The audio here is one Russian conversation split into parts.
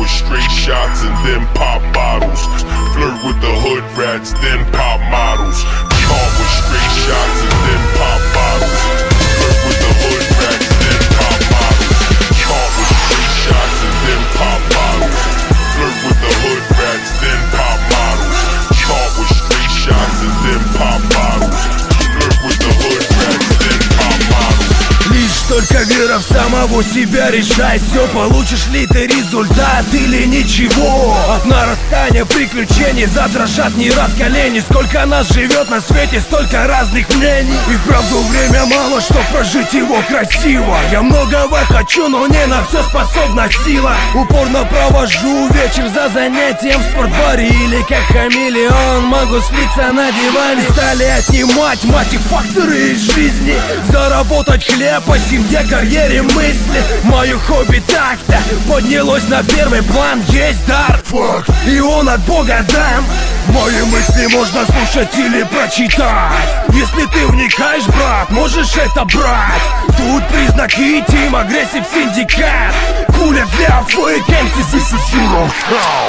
with straight shots and then pop bottles. Flirt with the hood rats, then pop models. Caught with straight shots and then pop bottles. Flirt with the hood rats, then pop models. Caught with straight shots and then pop bottles. Flirt with the hood rats, then pop models. Caught with straight shots and then pop bottles. Flirt with the hood rats, then pop models. Лишь только вера в самого себя решает все, получишь ли ты результат или ничего. От нарастания приключений задрожат не раз колени. Сколько нас живет на свете, столько разных мнений. И вправду время мало, чтоб прожить его красиво. Я многого хочу, но не на все способна сила. Упорно провожу вечер за занятием в спортбаре. Или как хамелеон могу слиться на диване. Стали отнимать мотиваторы из жизни. Заработать хлеб, по семье, карьере, мысли. Мое хобби так-то поднялось на первый план. Есть дар, факт, и он от Бога дан. Мои мысли можно слушать или прочитать. Если ты вникаешь, брат, можешь это брать. Тут признаки Team Aggressive Syndicate. Пуля для фейк MC, this is Hero Show.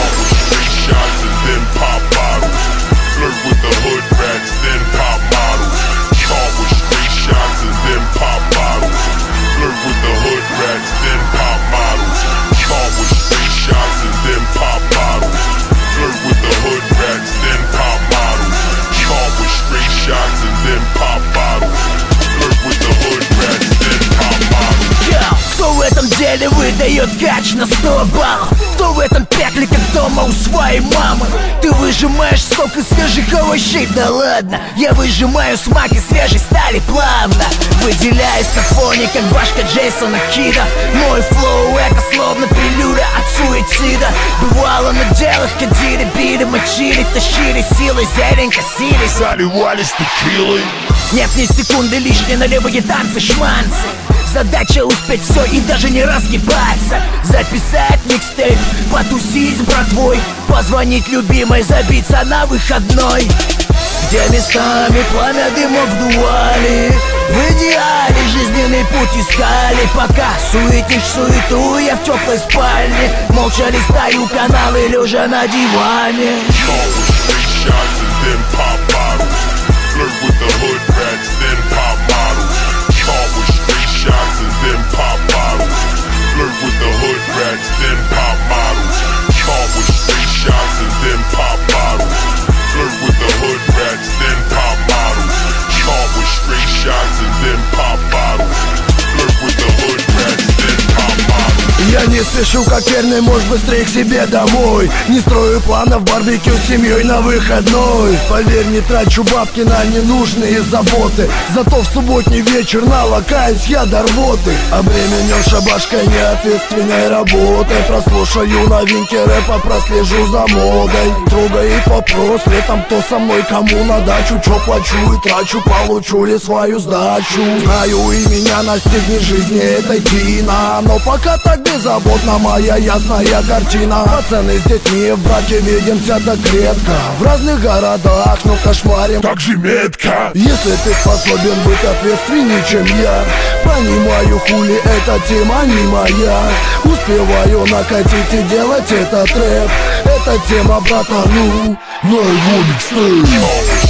Shots and then pop bottles. Flirt with the hood rats, then pop models. Caught with straight shots and then pop bottles. Flirt with the hood rats, then pop models. Caught with straight shots and then pop bottles. Flirt with the hood rats, then pop models. Caught with straight shots and then pop bottles. Flirt with the hood rats, then pop bottles. Кто в этом деле выдает кач на 100 баллов? Кто в этом пекле, как дома у своей мамы? Ты выжимаешь сок из свежих овощей, да ладно. Я выжимаю смак из свежей стали плавно. Выделяюсь на фоне, как башка Джейсона Кида. Мой флоу это словно прелюда от суицида. Бывало на делах, ходили, били, мочили, тащили силой, зеленько сили, заливались текилой. Нет ни секунды лишней на левые танцы, шманцы. Задача успеть все и даже не разгибаться. Записать микстейп, потусить с братвой. Позвонить любимой, забиться на выходной. Где местами пламя дымок вдували. В идеале жизненный путь искали. Пока суетишь суету, я в теплой спальне. Молча листаю каналы, лежа на диване. Flirt with the hood rats, then pop models. Caught with straight shots and then pop bottles. Flirt with the hood rats, then pop models. Caught with straight shots and then pop bottles. Flirt with the hood rats, then pop models. Caught with straight shots and then pop bottles. Flirt with the hood rats, then pop bottles. Я не спешу, как верный муж, быстрее к себе домой. Не строю планов барбекю с семьей на выходной. Поверь, не трачу бабки на ненужные заботы. Зато в субботний вечер налакаюсь я до рвоты. Обременен шабашкой неответственной работы. Прослушаю новинки рэпа, прослежу за модой. Трогает вопрос, летом кто со мной, кому на дачу. Чё плачу и трачу, получу ли свою сдачу. Знаю, и меня настигнет жизни этой кино. Но пока так беззаботна моя ясная картина. Пацаны с детьми в браке, видимся так редко. В разных городах, но кошмарим так же метко. Если ты способен быть ответственнее, чем я, понимаю, хули эта тема не моя. Успеваю накатить и делать этот рэп. Эта тема, братану, на его микстейп.